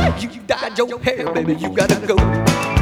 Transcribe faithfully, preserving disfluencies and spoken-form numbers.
You dyed your hair, baby, you gotta go.